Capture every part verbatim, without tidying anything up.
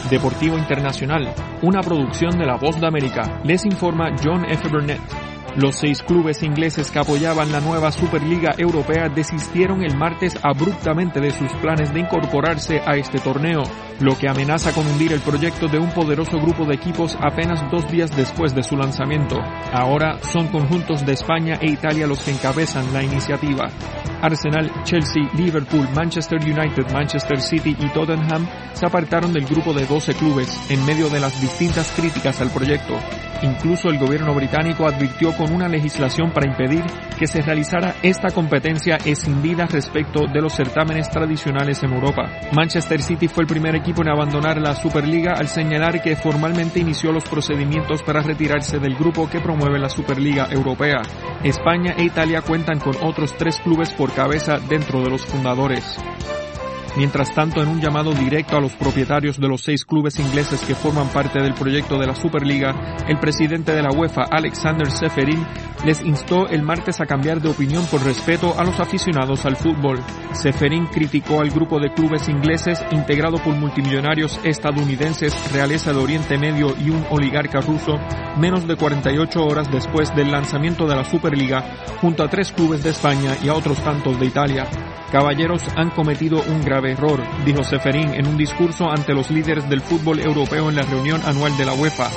Deportivo Internacional, una producción de La Voz de América. Les informa John F. Burnett. Los seis clubes ingleses que apoyaban la nueva Superliga Europea desistieron el martes abruptamente de sus planes de incorporarse a este torneo, lo que amenaza con hundir el proyecto de un poderoso grupo de equipos apenas dos días después de su lanzamiento. Ahora son conjuntos de España e Italia los que encabezan la iniciativa. Arsenal, Chelsea, Liverpool, Manchester United, Manchester City y Tottenham se apartaron del grupo de doce clubes en medio de las distintas críticas al proyecto. Incluso el gobierno británico advirtió con una legislación para impedir que se realizara esta competencia escindida respecto de los certámenes tradicionales en Europa. Manchester City fue el primer equipo en abandonar la Superliga al señalar que formalmente inició los procedimientos para retirarse del grupo que promueve la Superliga Europea. España e Italia cuentan con otros tres clubes por cabeza dentro de los fundadores. Mientras tanto, en un llamado directo a los propietarios de los seis clubes ingleses que forman parte del proyecto de la Superliga, el presidente de la UEFA, Alexander Ceferin, les instó el martes a cambiar de opinión por respeto a los aficionados al fútbol. Ceferin criticó al grupo de clubes ingleses integrado por multimillonarios estadounidenses, realeza de Oriente Medio y un oligarca ruso, menos de cuarenta y ocho horas después del lanzamiento de la Superliga, junto a tres clubes de España y a otros tantos de Italia. Caballeros, han cometido un grave error, dijo Ceferin en un discurso ante los líderes del fútbol europeo en la reunión anual de la UEFA.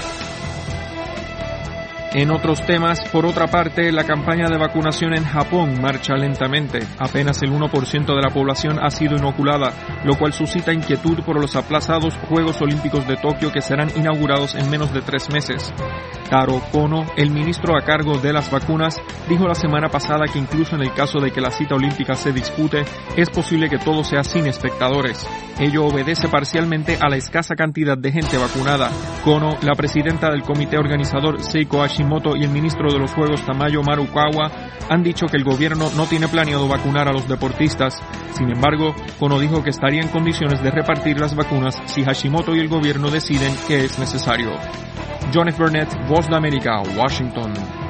En otros temas, por otra parte, la campaña de vacunación en Japón marcha lentamente. Apenas el uno por ciento de la población ha sido inoculada, lo cual suscita inquietud por los aplazados Juegos Olímpicos de Tokio que serán inaugurados en menos de tres meses. Taro Kono, el ministro a cargo de las vacunas, dijo la semana pasada que incluso en el caso de que la cita olímpica se dispute, es posible que todo sea sin espectadores. Ello obedece parcialmente a la escasa cantidad de gente vacunada. Kono, la presidenta del comité organizador Seiko Hashimoto y el ministro de los Juegos Tamayo Marukawa han dicho que el gobierno no tiene planeado vacunar a los deportistas. Sin embargo, Kono dijo que estaría en condiciones de repartir las vacunas si Hashimoto y el gobierno deciden que es necesario. John F. Burnett, Voz de América, Washington.